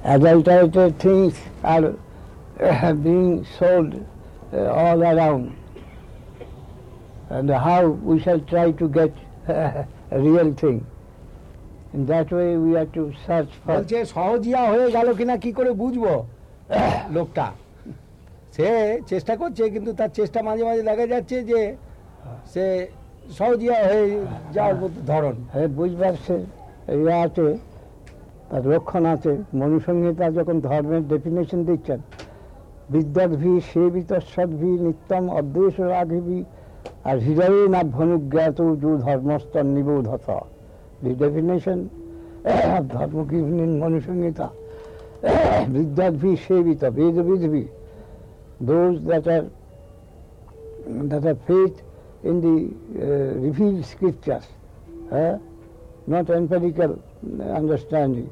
adulterated things are being sold all around, and how we shall try to get a real thing. In that way we have to search for. বলছে সহজিয়া হয়ে গেল কিনা কি করে বুঝবো লোকটা, সে চেষ্টা করছে কিন্তু তার চেষ্টা মাঝে মাঝে দেখা যাচ্ছে যে সে সহজিয়া হয়ে যাওয়ার মতো ধরন। বুঝবার সে ইয়ে আছে, তার লক্ষণ আছে। মনুসংহিতা যখন ধর্মের ডেফিনেশন দিচ্ছেন, বিদ্যাদ্ভি সেবিত সদ্ভি নিত্যম অদ্বেষ রাঘিভি আর হৃদয়ে নাভ্যনুজ্ঞাত যু ধর্মস্তর Nibodhata. The definition of dharma given in Manusangita, Vidyadvi Sevita, Vedavidvi, those that have faith in the revealed scriptures, not empirical understanding,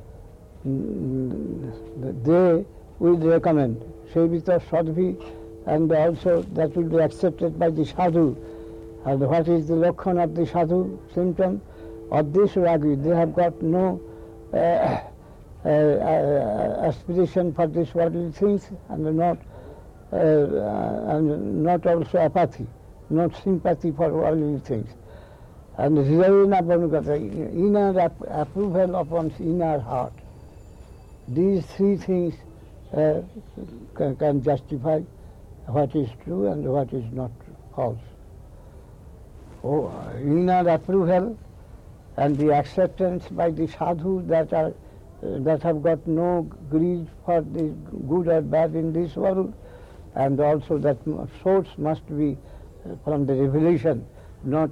they will recommend Sevita Sadhvi, and also that will be accepted by the sadhu. And what is the lakshana of the sadhu symptom? Advesharagi, they have got no aspiration for these worldly things, and not also apathy, not sympathy for worldly things. And inner approval of one's inner heart. These three things can justify what is true and what is not false. Inner approval and the acceptance by the sadhu that have got no greed for the good or bad in this world, and also that source must be from the revelation, not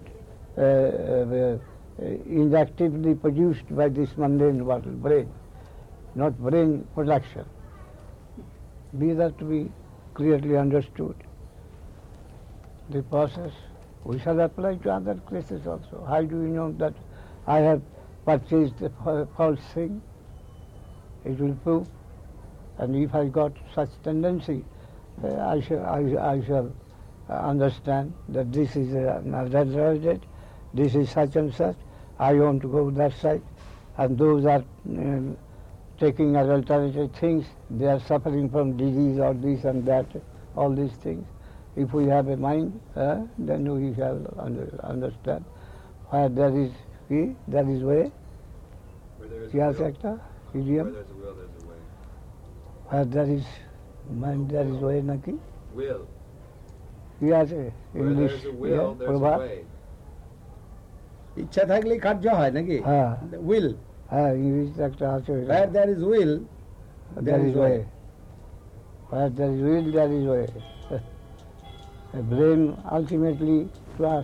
inactively produced by this mundane world, brain, not brain production. These are to be clearly understood. The process we shall apply to other cases also. How do you know that I have purchased a false thing? It will prove. And if I got such tendency, I shall understand that this is adulterated, this is such and such, I want to go that side, and those are taking adulterated things, they are suffering from disease or this and that, all these things. If we have a mind, then we shall understand. Where there is there is way. Where there is Yes, a will, actor, idiom. where there's a will, there's a way. Where there is mind, there is way, naki. Will. Yes, Where English. there's a will, there's a proverb. way. ইচ্ছা থাকলেই কার্য হয় নাকি? হ্যাঁ, will, English একটা আছে। where there is will There is way. Where there is will, there is way. The brain ultimately to us.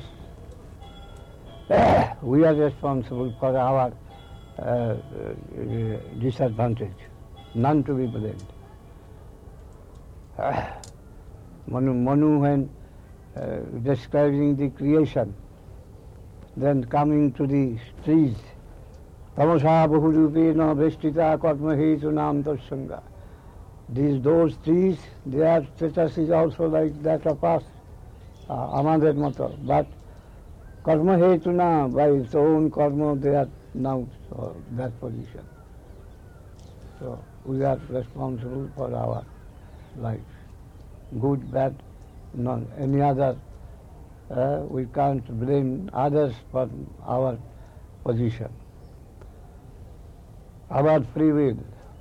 We are responsible for our disadvantage, none to be blamed. Manu when describing the creation, then coming to the trees, tamasa bahurupena veshtita karma hetu nam tassanga. Those trees, their status is also like that of us, amader moto, but karma hetu na, by its own karma they are now that position. So we are responsible for our life, good, bad, none, any other. We can't blame others for our position. Our free will.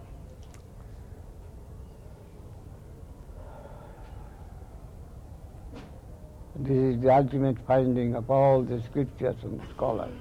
This is the ultimate finding of all the scriptures and scholars.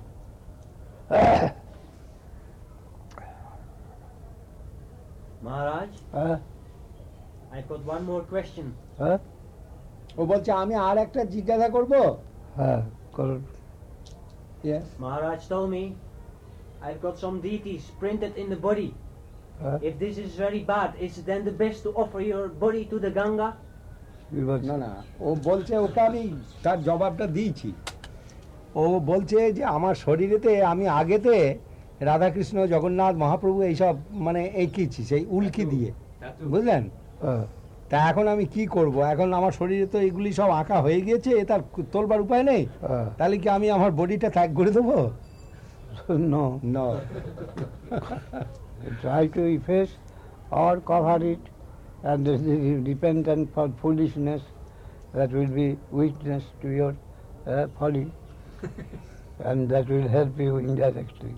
Maharaj, I've got one more question. ও বলছে আমি আর একটা জিজ্ঞাসা করব। করুন। Yes. Maharaj told me I've got some deities printed in the body. If this is very bad, is it then the best to offer your body to the Ganga? না না, ও বলছে, ওকে আমি তার জবাবটা দিয়েছি। ও বলছে যে আমার শরীরেতে আমি আগেতে রাধাকৃষ্ণ জগন্নাথ মহাপ্রভু এইসব মানে এঁকেছি সেই উল্কি দিয়ে, বুঝলেন? তা এখন আমি কি করব? এখন আমার শরীরে তো এগুলি সব আঁকা হয়ে গিয়েছে, তার তোলবার উপায় নেই। তাহলে কি আমি আমার বডিটা ত্যাগ করে দেবো? No. No. try to efface or cover it, and this is repentance for foolishness that will be witness to your folly, and that will help you indirectly.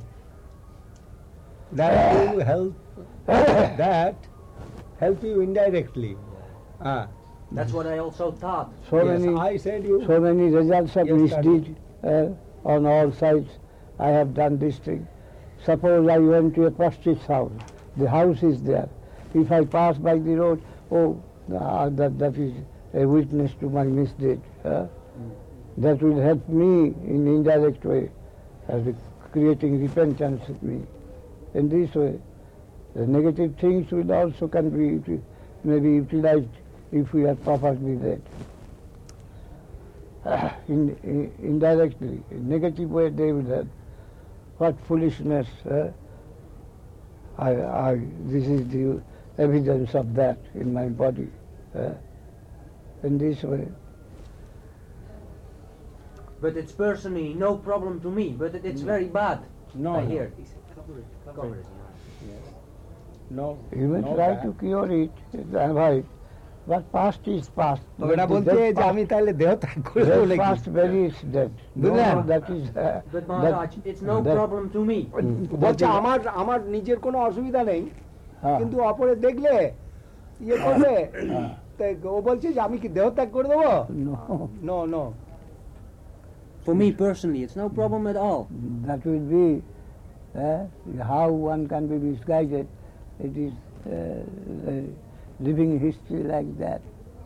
That will help. That help you indirectly. Ah. That's what I also thought. So Yes, many, I said you. so many results of Yes, misdeed on all sides. I have done this thing. Suppose I went to a prostitute's house. The house is there. If I pass by the road, that is a witness to my misdeed. That will help me in indirect way, as creating repentance in me. In this way, the negative things will also can be maybe utilized if we are properly led. Indirectly, in negative way they will help. What foolishness! This is the evidence of that in my body. In this way. But it's personally no problem to me, but it's very bad. No, I no. hear. No. You will no try bad. to cure it, avoid. But past is past. ওটা বলছে যে আমি তাহলে দেহ ত্যাগ করে দেবো Dead নাকি? past very is dead. বুঝলেন? No, that is. But Maharaj, it's no that- problem to me. বলছে আমার নিজের কোনো অসুবিধা নেই, হ্যাঁ। কিন্তু অপরে দেখলে ইয়ে করবে, তাই ও বলছে যে আমি কি দেহ ত্যাগ করে দেবো? No, no no For me personally, it's no problem at all. that will be how one can be misguided. It is living history like that.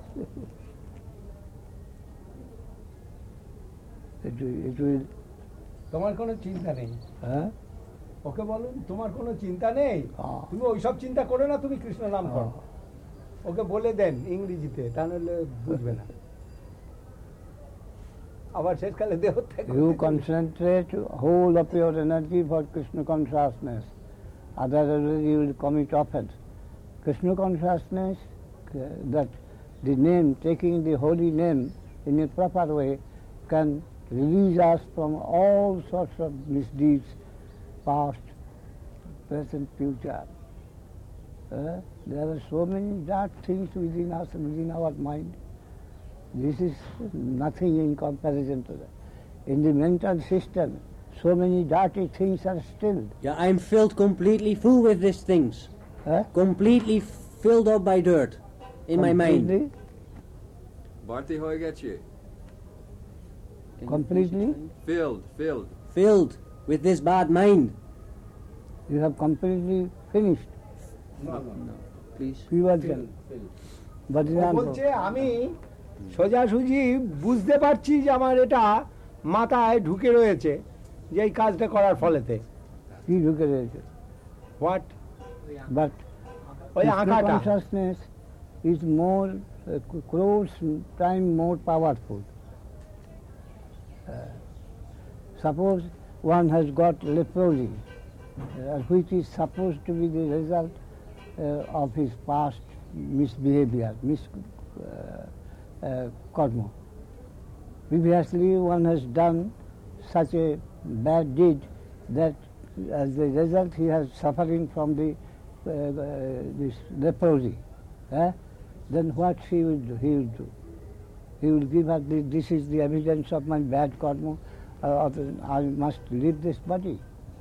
It will. তোমার কোনো চিন্তা নেই, Huh? ওকে বলুন তোমার কোনো চিন্তা নেই, হ্যাঁ। তুমি ওইসব চিন্তা করো না, তুমি কৃষ্ণ নাম করো। ওকে বলে দেন ইংরেজিতে, তাহলে বুঝবে না। আবার শেষকালে দেহ ত্যাগ You করতে- concentrate whole of your energy for Krishna consciousness. Otherwise you will commit offense. Krishna consciousness, that the name, taking the holy name in a proper way, can release us from all sorts of misdeeds, past, present, future. There are so many dark things within us, within our mind. This is nothing in comparison to that. In the mental system, so many dirty things are still. Yeah, I'm filled completely full with these things. Completely filled up by dirt in my mind. Bharti hoye geche. Completely? Filled. Filled with this bad mind. You have completely finished. Please. Purity. But ও বলছে আমি সোজাসুজি বুঝতে পারছি যে আমার এটা মাথায় ঢুকে রয়েছে, যে এই কাজটা করার ফলেতে। he look at it. What? But ওই Krishna আঁকাটা consciousness is more, crores time more powerful. Suppose one has got leprosy, which is supposed to be the result of his past misbehavior, karma. Previously one has done such a bad deed that as a result he has suffering from this leprosy. Then what he will do? He will give us this is the evidence of my bad karma. I must leave this body.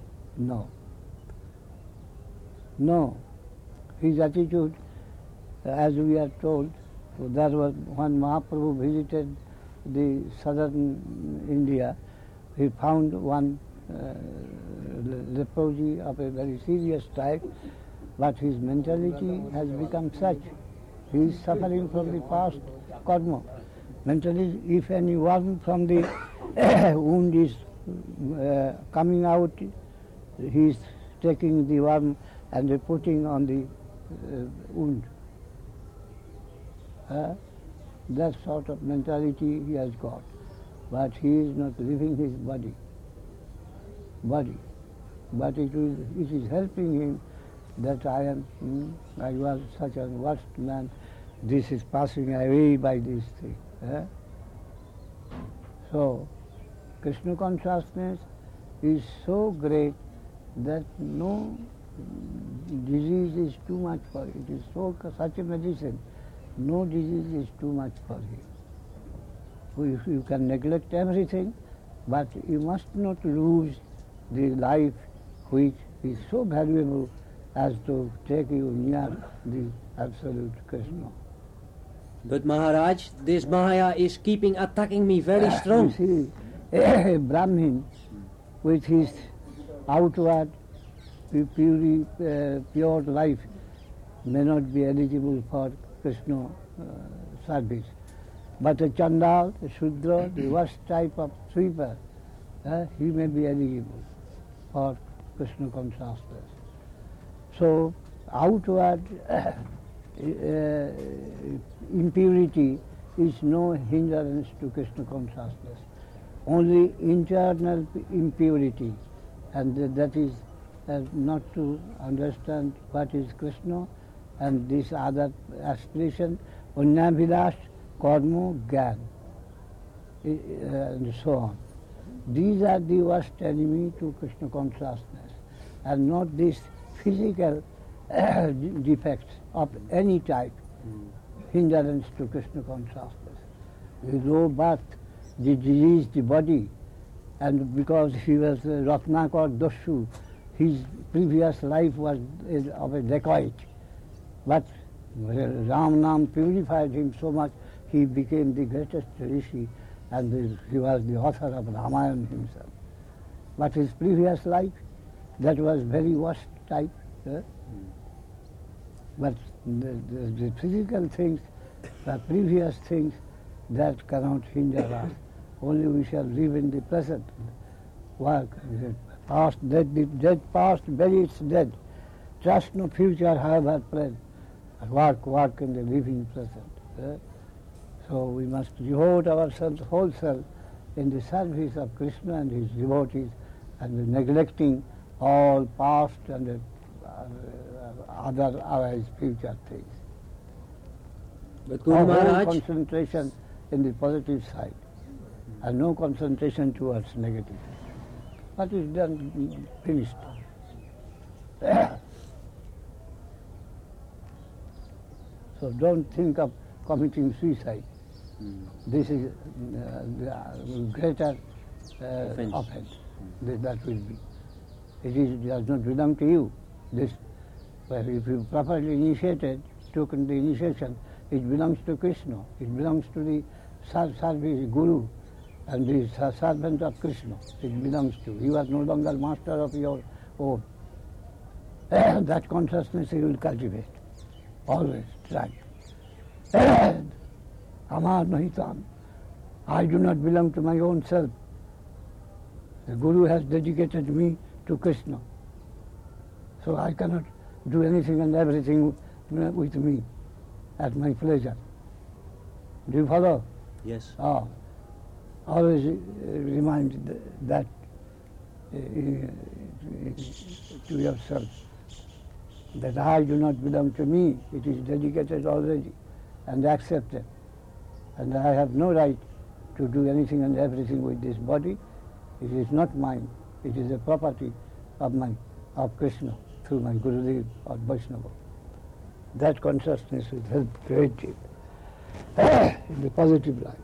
No. His attitude, as we are told, there was when Mahaprabhu visited the southern India, he found one leprosy of a very serious type, but his mentality has become such. He is suffering from the past karma. Mentally, if any worm from the wound is coming out, he is taking the worm and putting on the wound. That sort of mentality he has got, but he is not leaving his body. But it is helping him that I was such a worst man. This is passing away by this thing. So, Krishna consciousness is so great that no disease is too much for him. It is such a medicine. No disease is too much for him. You can neglect everything, but you must not lose the life which is so valuable as to take you near the absolute Krishna. But Maharaj, this Maya is keeping attacking me very strong. You see, a Brahmin with his outward pure life may not be eligible for Krishna service. But a Chandal, a Shudra, the worst type of sweeper, he may be eligible for Krishna consciousness. So outward impurity is no hindrance to Krishna consciousness. Only internal impurity, and that is not to understand what is Krishna and this other aspiration, Unnavilash, Karma, Gyan, and so on. These are the worst enemy to Krishna consciousness, and not these physical defects of any type, hindrance to Krishna consciousness. With low birth, the diseased body, and because he was Ratnakar Dashu, his previous life was of a dacoit. But Ram Nam purified him so much, he became the greatest rishi, and he was the author of Ramayana himself. But his previous life, that was very worst type. But the physical things, the previous things, that cannot hinder us. Only we shall live in the present. Work, past, dead past, bury its dead. Trust no future, however present. Work in the living present. So we must devote ourselves, whole self, in the service of Krishna and his devotees, and neglecting all past and otherwise future things. But Our Guru whole Maharaj, concentration in the positive side, and no concentration towards negative. What is done, finished. So don't think of committing suicide. This is greater offense. That will be. It does not belong to you. This, well, if you properly initiated, taken the initiation, it belongs to Krishna. It belongs to the service Guru and the servant of Krishna. It belongs to. You are no longer master of your own. That consciousness you will cultivate. Always try. Amar Nahitam. I do not belong to my own self. The Guru has dedicated me to Krishna. So I cannot do anything and everything with me at my pleasure. Do you follow? yes. Always remind that to yourself, that I do not belong to me. It is dedicated already and accepted. And I have no right to do anything and everything with this body. It is not mine. It is a property of Krishna through my Gurudev or Vaishnava. That consciousness will help greatly in the positive life.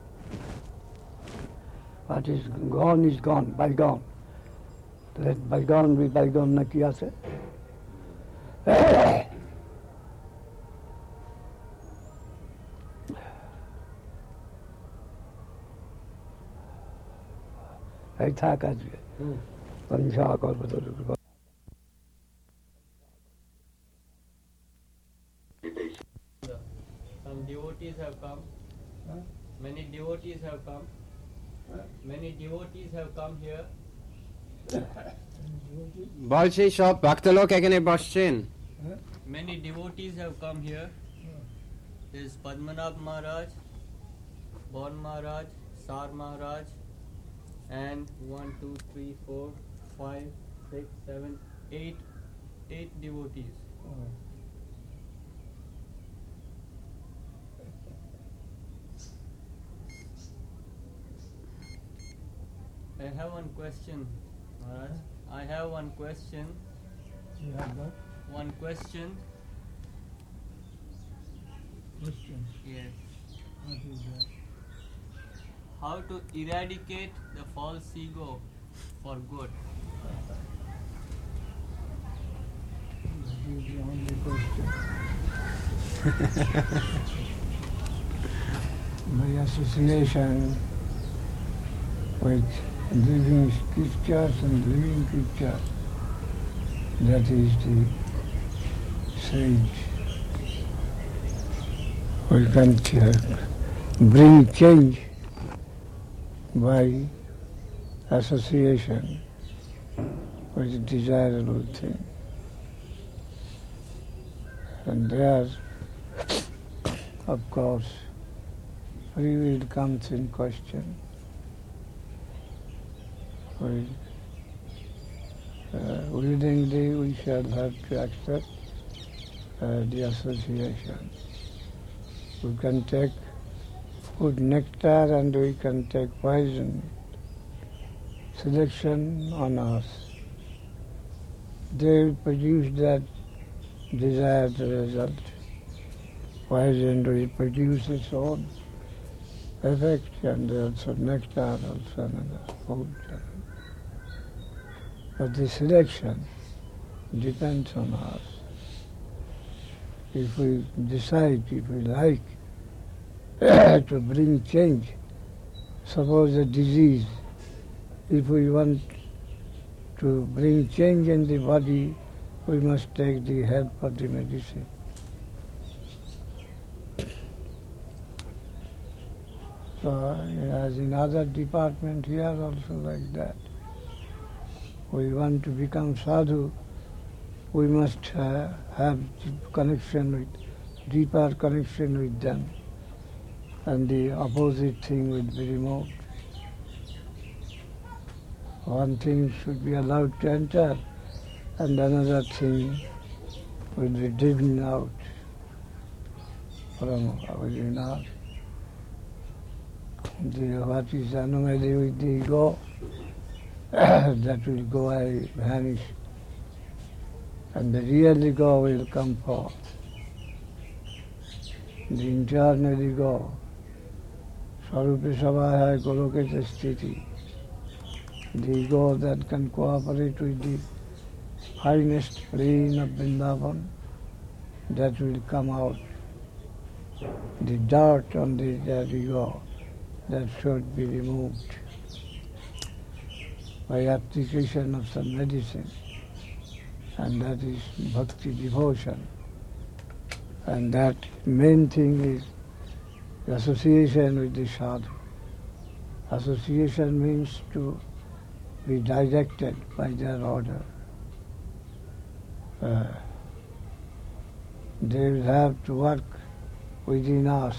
What is gone, bygone. Let bygone be bygone, na kiya se. এই থাক আজকে পঞ্চা কল্পতরু Some devotees have come. Many devotees have come. Many devotees have come here. বলছি সব ভক্ত লোক এখানে বসছেন Many devotees have come here. There is Padmanabh Maharaj, Bon Maharaj, Sar Maharaj, and 1, 2, 3, 4, 5, 6, 7, 8 devotees. I have one question, Maharaj. I have one question. one question. Question. Yes. What is that? How to eradicate the false ego for good? That is the only question. By association with living scriptures and living creatures, that is the sage. We can bring change by association with desirable thing. And there, of course, free will comes in question. Willingly we shall have to accept the association. We can take good nectar and we can take poison. Selection on us. They will produce that desired result. Poison will produce its own effect, and also nectar, also another food. But the selection depends on us. If we decide, if we like to bring change, suppose a disease, if we want to bring change in the body, we must take the help of the medicine. So, as in other department here also like that. We want to become sadhu, we must have deeper connection with them, and the opposite thing will be removed. One thing should be allowed to enter, and another thing will be driven out from within us. What is anomaly with the ego, that will go away, vanish, and the real ego will come forth. The internal ego, Sarupa Sabhaya Goloketa Sthiti, the ego that can cooperate with the finest plane of Vrindavan, that will come out. The dirt on that ego, that should be removed by application of some medicine, and that is bhakti, devotion. And that main thing is association with the sadhu. Association means to be directed by their order. They will have to work within us.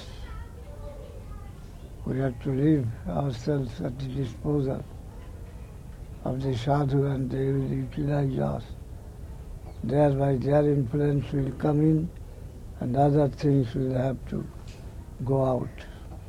We have to leave ourselves at the disposal of the sadhu, and they will utilize us. Thereby their influence will come in, and other things will have to go out.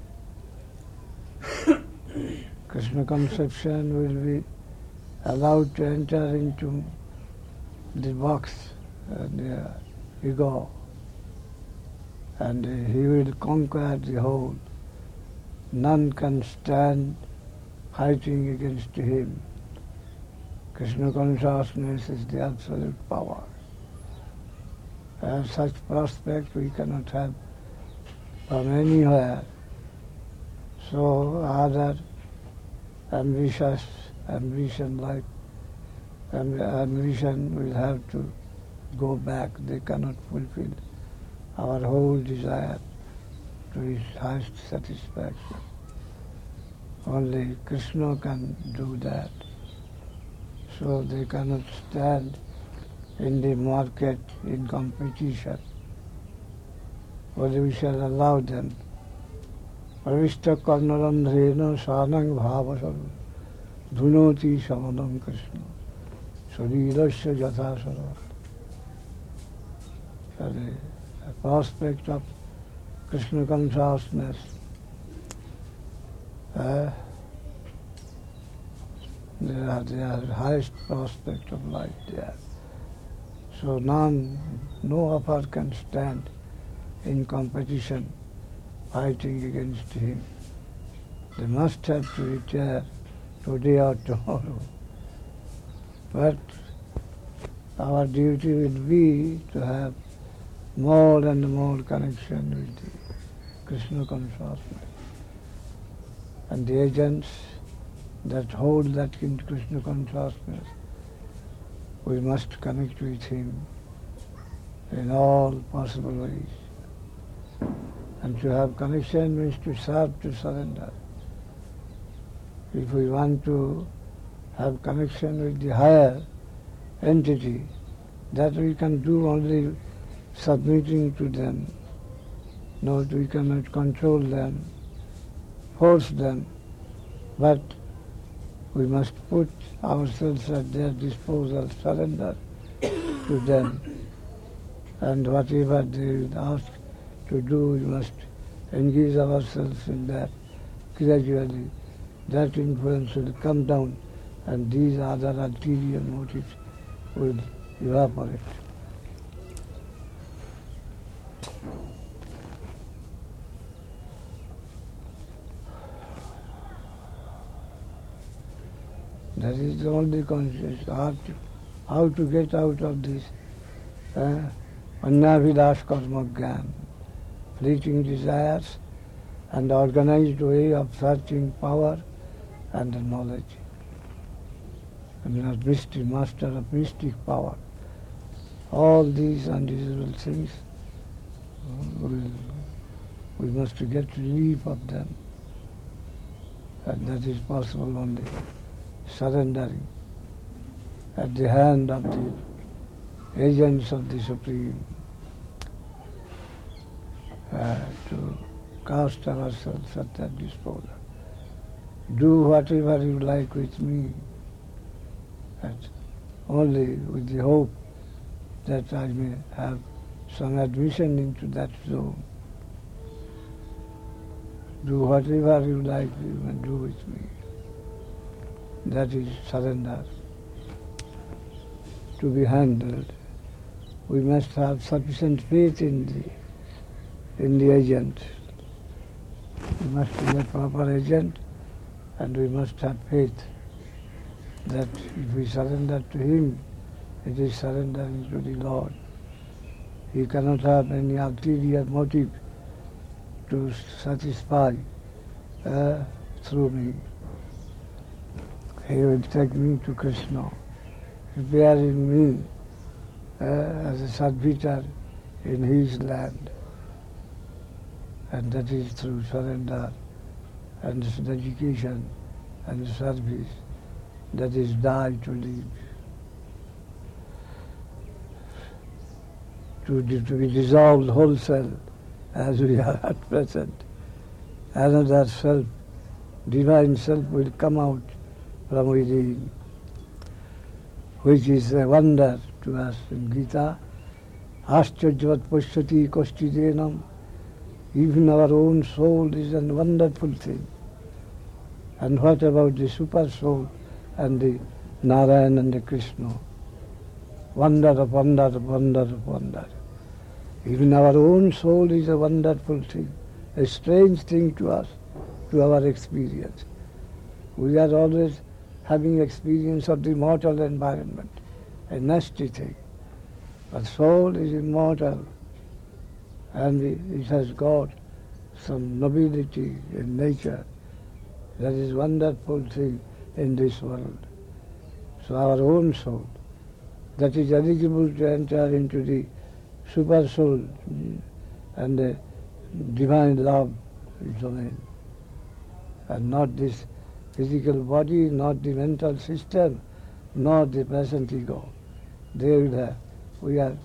Krishna conception will be allowed to enter into the box, the ego, and he will conquer the whole. None can stand fighting against him. Krishna consciousness is the absolute power. And such prospect we cannot have from anywhere. So other ambition will have to go back. They cannot fulfill our whole desire to his highest satisfaction. Only Krishna can do that. So they cannot stand in the market in competition. But we shall allow them. Pravishta karnarandhrena sanang bhavasam dhunoti samanam Krishna sarirasya jathasara. So the prospect of Krishna consciousness, they are the highest prospect of life there. So no of us can stand in competition fighting against him. They must have to retire today or tomorrow. But our duty will be to have more and more connection with the Krishna consciousness. And the agents that hold that Krishna consciousness, we must connect with him in all possible ways. And to have connection means to serve, to surrender. If we want to have connection with the higher entity, that we can do only submitting to them. No, we cannot control them, force them, but we must put ourselves at their disposal, surrender to them. And whatever they ask to do, we must engage ourselves in that gradually. That influence will come down and these other ulterior motives will evaporate. That is the only conscious how to get out of this annavilash karma gyan, fleeting desires and organized way of searching power and knowledge. And as mystic, master of mystic power, all these undesirable things, we must get relief of them. And that is possible only surrendering at the hand of the agents of the Supreme, to cast ourselves at their disposal. Do whatever you like with me, and only with the hope that I may have some admission into that zone. Do whatever you like, you may do with me. That is surrender. To be handled, we must have sufficient faith in the agent. We must be a proper agent, and we must have faith that if we surrender to him, it is surrendering to the Lord. He cannot have any ulterior motive to satisfy through me. He will take me to Krishna, prepare in me as a servitor in his land. And that is through surrender and dedication and service. That is die to live. To be dissolved wholesale as we are at present. Another self, divine self will come out from within, which is a wonder to us in Gita. Ascharyavat pashyati kashchidenam. Even our own soul is a wonderful thing. And what about the super soul and the Narayan and the Krishna? Wonder of wonder of wonder of wonder. Even our own soul is a wonderful thing, a strange thing to us, to our experience. We are always having experience of the mortal environment, a nasty thing. But soul is immortal, and it has got some nobility in nature. That is wonderful thing in this world. So our own soul, that is eligible to enter into the super soul and the divine love domain, and not this physical body, not the mental system, not the present ego. We are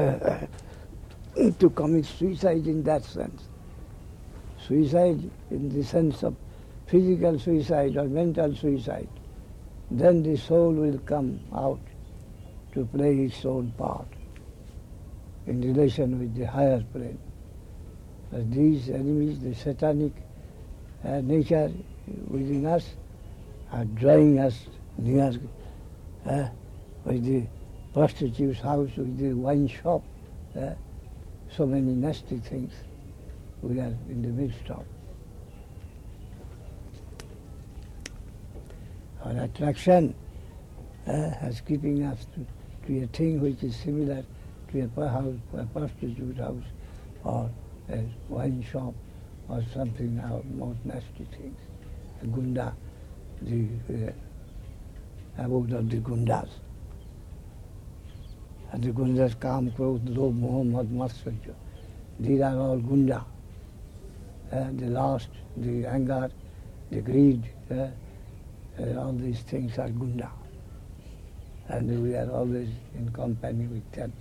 to commit suicide in that sense. Suicide in the sense of physical suicide or mental suicide. Then the soul will come out to play its own part in relation with the higher plane. But these enemies, the satanic nature within us, are drawing us near with the prostitute's house with the wine shop. So many nasty things we are in the midst of. Our attraction has keeping us to a thing which is similar to a prostitute house or a wine shop or something more nasty things. A gunda, the abode of the gundas. And the gundas Kam, Krodh, Lobh, Moh, Mad, Matsarya. These are all gunda. The lust, the anger, the greed, all these things are gunda. And we are always in company with them.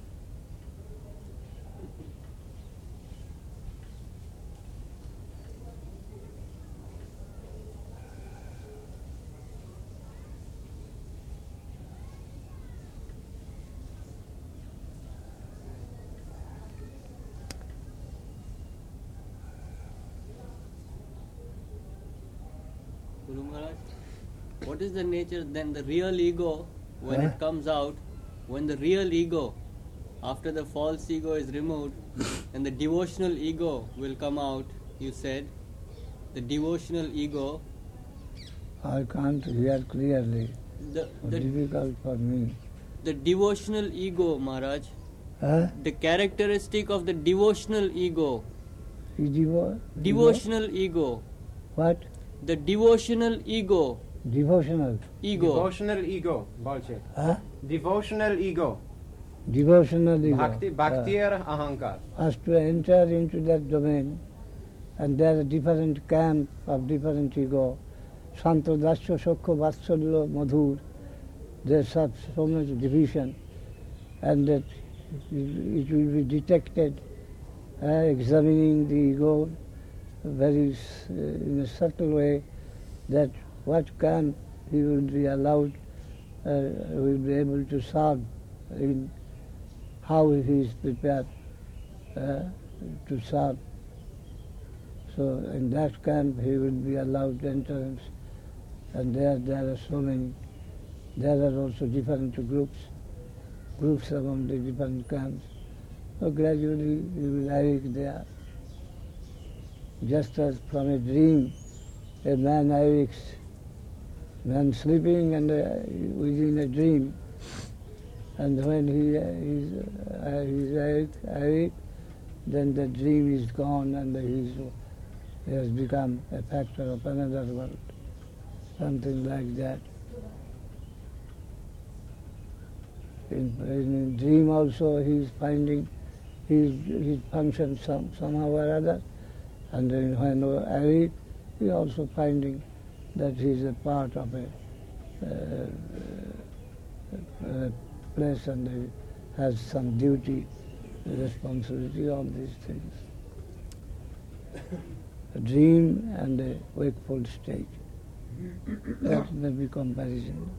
Guru Maharaj, what is the nature then, the real ego, when it comes out, when the real ego, after the false ego is removed, and the devotional ego will come out, you said, the devotional ego. I can't hear clearly. The Difficult for me. The devotional ego, Maharaj, the characteristic of the devotional ego. Devotional ego. What? The devotional ego. Devotional. Ego. Devotional ego, bolche. Devotional ego. Devotional ego. Bhaktir ahankar. Has to enter into that domain, and there are different camps of different ego. Santo Dasya Sokho Vatsalya Madhur. There's so much division, and that it will be detected examining the ego very in a subtle way, that what can he will be allowed, will be able to solve, in how he is prepared to solve. So in that camp he will be allowed entrance, and there are so many. There are also different groups among the different camps. So gradually he will awake there. Just as from a dream, a man awakes, man sleeping and within a dream, and when he is awake, then the dream is gone and he has become a factor of another world, something like that. In dream also he is finding his function somehow or other, and then when awake he is also finding that he is a part of a place and he has some duty, responsibility, all these things. A dream and a wakeful state. That may be comparison.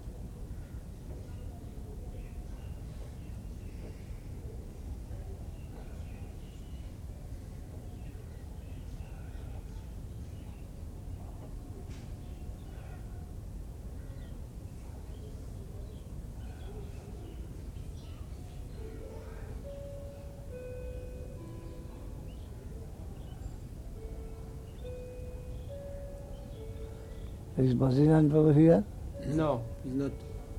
Is Bhajinan Prabhu here? No, he's not.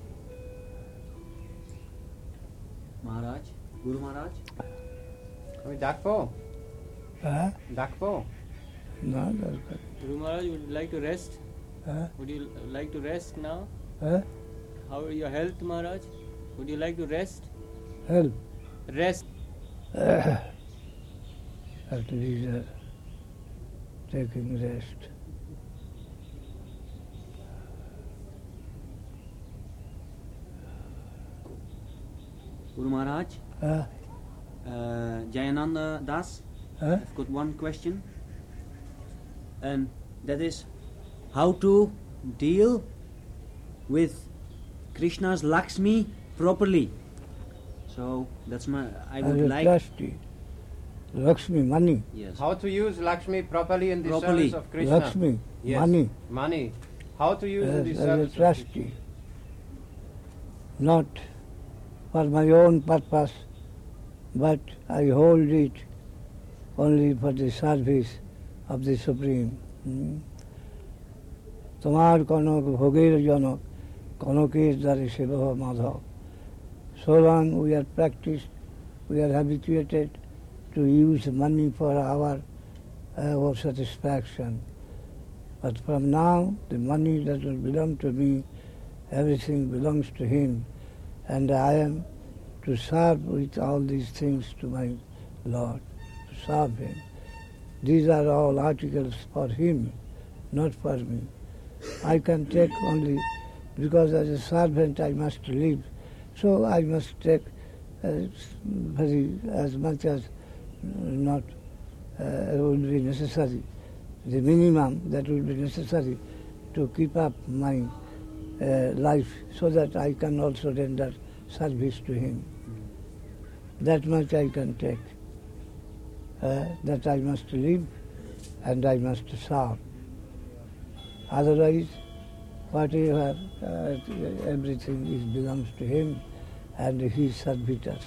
Maharaj, Guru Maharaj. আমি ডাকবো Huh? ডাকবো No, that's good. Guru Maharaj, would you like to rest? Huh? Would you like to rest now? Huh? How are your health, Maharaj? Would you like to rest? Help. Rest. After he's taking rest. Guru Maharaj, Huh? Jayananda Das, Huh? I've got one question, and that is how to deal with Krishna's Lakshmi properly. So that's I would like. Trusty. Lakshmi, money. Yes. How to use Lakshmi properly in the Properly. service of Krishna. Lakshmi, Yes. money. Money. How to use in the As a service of Krishna. trustee. Not for my own purpose, but I hold it only for the service of the Supreme. তোমার কনক ভোগের জনক কনকের দ্বারে সেব Madhav. So long we are practiced, we are habituated to use money for our satisfaction. But from now, the money does not belong to me, everything belongs to him, and I am to serve with all these things to my Lord, to serve him. These are all articles for him, not for me. I can take only, because as a servant I must live, so I must take as much as not would be necessary, the minimum that will be necessary to keep up my life, so that I can also render service to him. That much I can take, that I must live and I must serve. Otherwise, whatever, everything belongs to him and his servitors.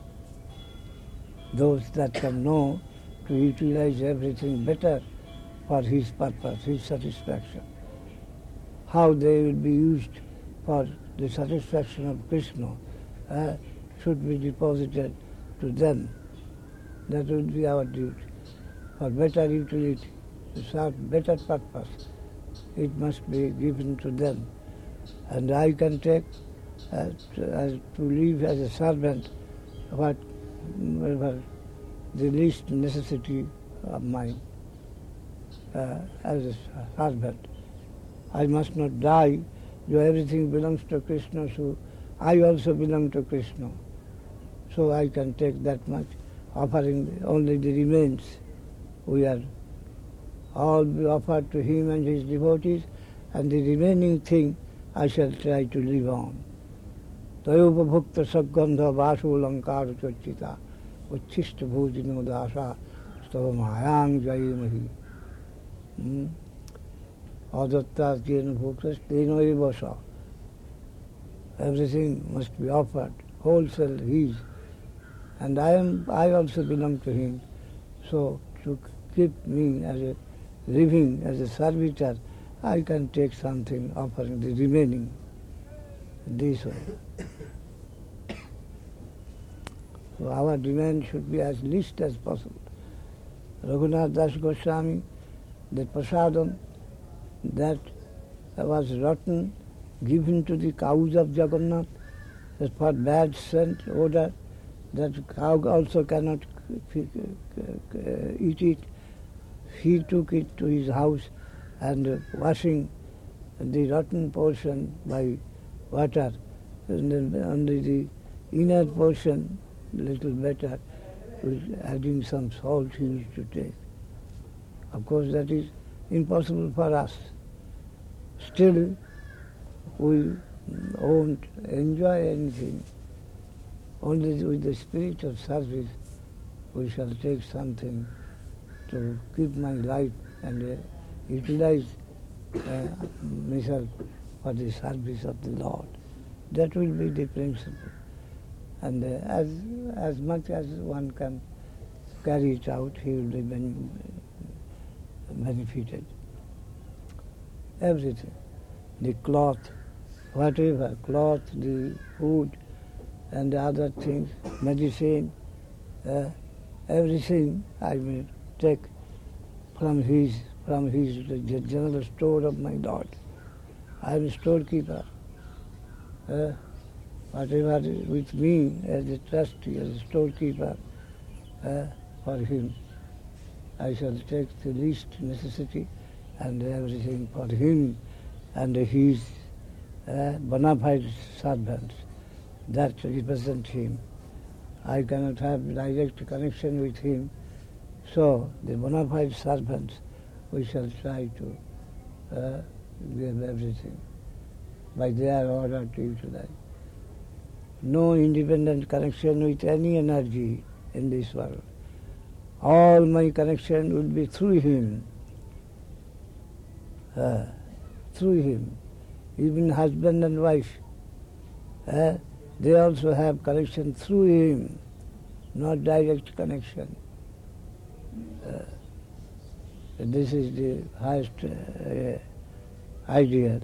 Those that can know to utilize everything better for his purpose, his satisfaction. How they will be used for the satisfaction of Krishna should be deposited to them. That will be our duty. For better utility, to serve better purpose, it must be given to them. And I can take to live as a servant whatever the least necessity of mine. As a servant, I must not die, though everything belongs to Krishna, so I also belong to Krishna. So I can take that much, offering only the remains. We are all be offered to him and his devotees, and the remaining thing I shall try to live on. Tayopabhukta saggandha vasu lankar chachita uchchishta bhujino dasa stava mayang jayamahi. Adatta jena bhuktas teno evasa. Everything must be offered, wholesale his. And I also belong to him. So to keep me as a living as a servitor, I can take something, offering the remaining this way. So our demand should be as least as possible. Raghunath Das Goswami, the prasadam that was rotten, given to the cows of Jagannath, that for bad scent, odor, that cow also cannot eat it. He took it to his house and washing the rotten portion by water, and then only the inner portion, little better, with adding some salt he used to take. Of course that is impossible for us. Still, we won't enjoy anything. Only with the spirit of service we shall take something to keep my life and utilize myself for the service of the Lord. That will be the principle. And as much as one can carry it out, he will be benefited. Everything. The cloth, whatever, cloth, the food, and the other things, medicine, everything I will take from his the general store of my Lord. I am a storekeeper. Whatever is with me as a trustee, as a storekeeper for him, I shall take the least necessity and everything for him and his bona fide servants that represent him. I cannot have direct connection with him, so the bona fide servants we shall try to give everything by their order to utilize. No independent connection with any energy in this world. All my connection will be through him. Through him. Even husband and wife, they also have connection through him, not direct connection. This is the highest ideal.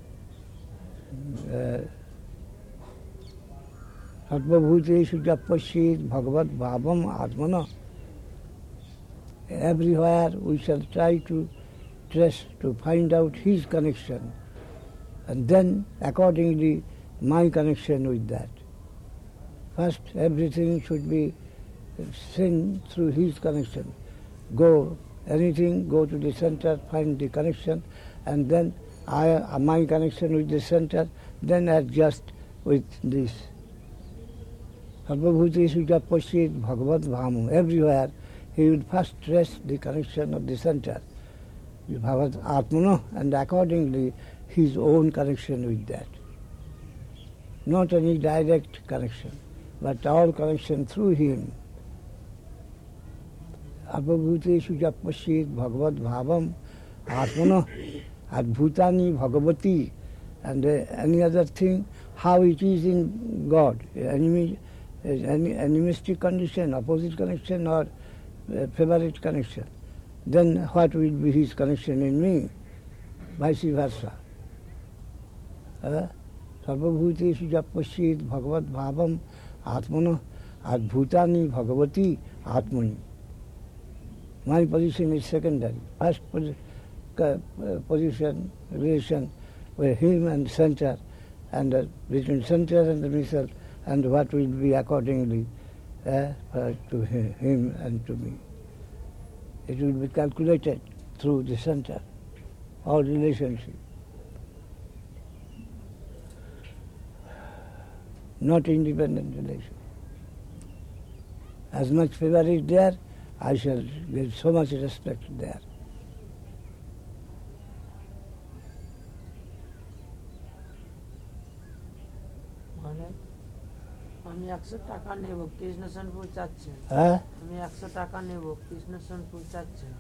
Sarvabhuteshu Japashit Bhagavad Bhavam Atmana. Everywhere we shall try to trace, to find out his connection, and then accordingly my connection with that. First, everything should be seen through his connection. Go to the center, find the connection, and then my connection with the center, then adjust with this. Sarvabhuteshu Japashit Bhagavad Bhamu. Everywhere he will first trace the connection of the center, the Bhagavad Atmana, and accordingly his own connection with that. Not any direct connection, but all connection through him. Sarvabhuteshu Japashit Bhagavad Bhavam Atmana Adbhutani Bhagavati, and any other thing, how it is in God, animistic condition, opposite connection, or favorite connection. Then what will be his connection in me? Vice versa. Sarvabhuteshu Japashit Bhagavad Bhavam Atmana Adbhutani Bhagavati Atmani. My position is secondary. First position, relation with him and center, and between center and the myself, and what will be accordingly to him and to me. It will be calculated through the center, all relationship. Not independent relation. As much favor is there, I shall get so much respect there. আমি 100 টাকা নেব কৃষ্ণসনপুর চাচ্ছেন আমি 100 টাকা নেব কৃষ্ণসনপুর চাচ্ছেন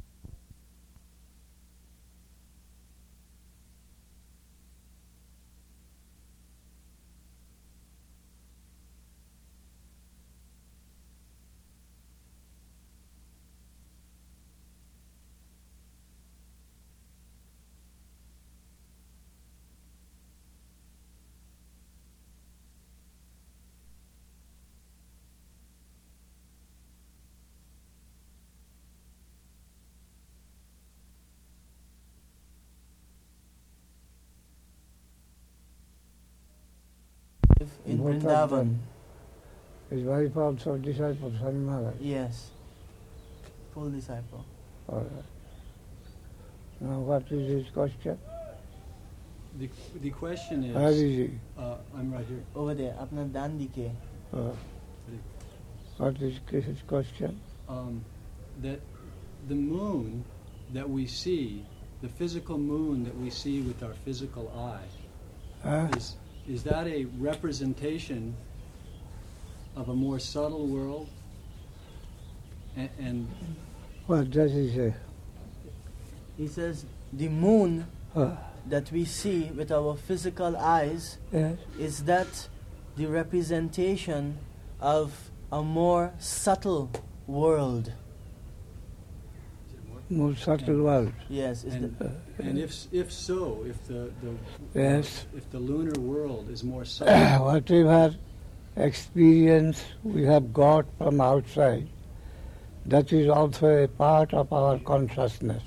in Both of Vrindavan. them. His wife also disciple, Swami Maharaj. Yes, full disciple. All right. Now what is his question? The question is, Where is he? I'm right here. Over there, আপনার ডান দিকে. What is his question? That the moon that we see, the physical moon that we see with our physical eye, is that a representation of a more subtle world? And What does he say? He says the moon that we see with our physical eyes, Yes. is that the representation of a more subtle world? More subtle world. Yes. and if so, if Yes. if the lunar world is more subtle, Whatever experience we have got from outside, that is also a part of our consciousness.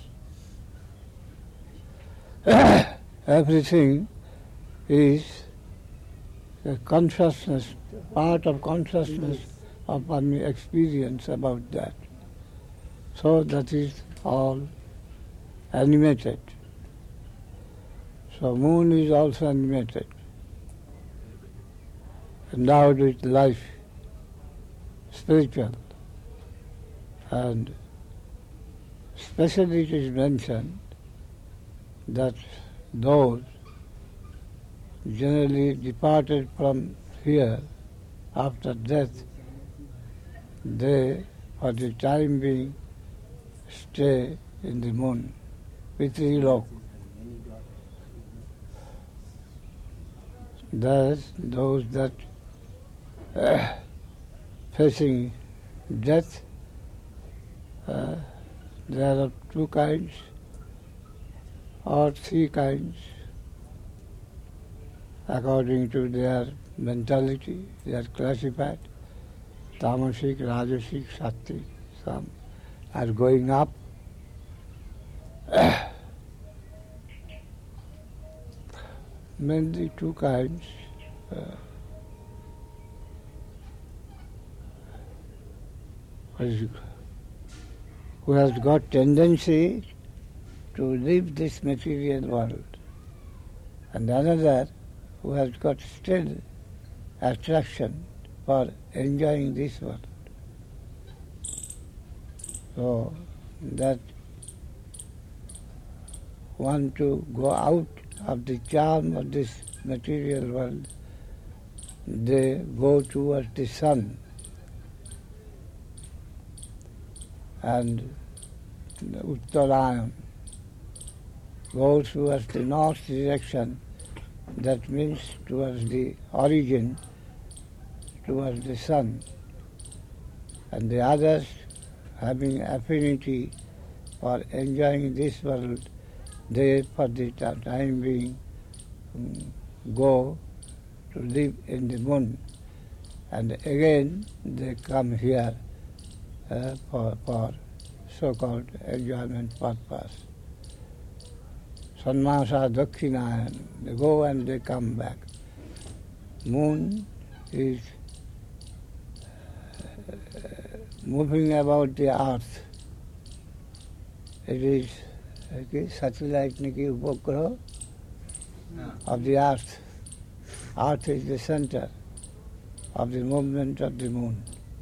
Everything is a consciousness, part of consciousness of an experience about that. So that is all animated. So moon is also animated, endowed with life, spiritual. And especially it is mentioned that those generally departed from here after death, they for the time being stay in the moon, Pitrilok. Thus, those that facing death. There are two kinds or three kinds according to their mentality. They are classified. Tamasic, Rajasic, Sattvic. Some are going up. Mainly two kinds. Who has got tendency to leave this material world, and another who has got still attraction for enjoying this world. So that want to go out of the charm of this material world, they go towards the sun. And the Uttarayan goes towards the north direction, that means towards the origin, towards the sun. And the others, having affinity for enjoying this world, they for the time being go to live in the moon. And again they come here for so-called enjoyment purpose. Sanmasa Dakshinayan, they go and they come back. Moon is moving about the earth. It is satellite Niki Upagraha of the earth. Earth is the center of the movement of the moon.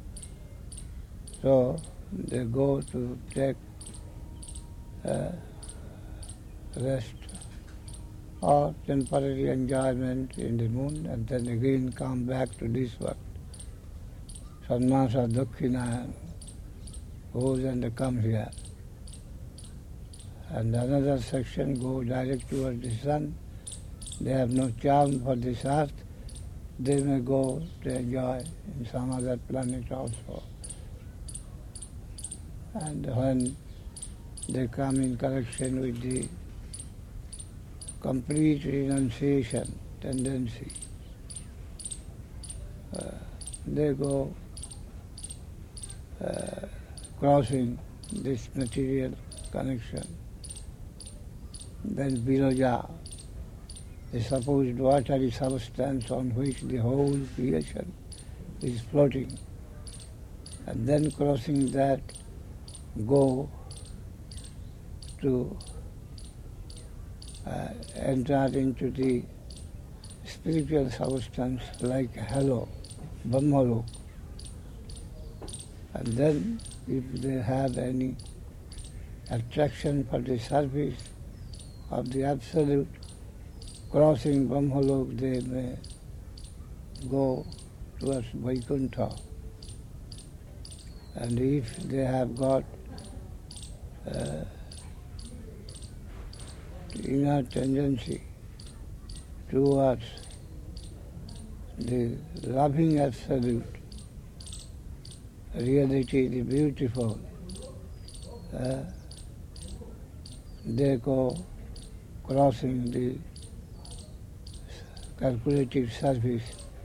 So they go to take rest or temporary enjoyment in the moon and then again come back to this world. Sanmasa Dakshinayan goes and comes here. And another section go direct towards the sun. They have no charm for this earth. They may go to enjoy in some other planet also. And when they come in connection with the complete renunciation tendency, they go crossing this material connection. Then Viroja, the supposed watery substance on which the whole creation is floating, and then crossing that, go to enter into the spiritual substance like halo, Brahmalok. And then if they have any attraction for the service of the Absolute, crossing Brahmalok, they may go towards Vaikuntha. And if they have got inner tendency towards the loving Absolute, reality, the beautiful, they go crossing the calculative service,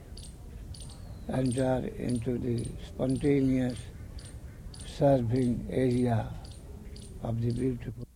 enter into the spontaneous serving area of the beautiful.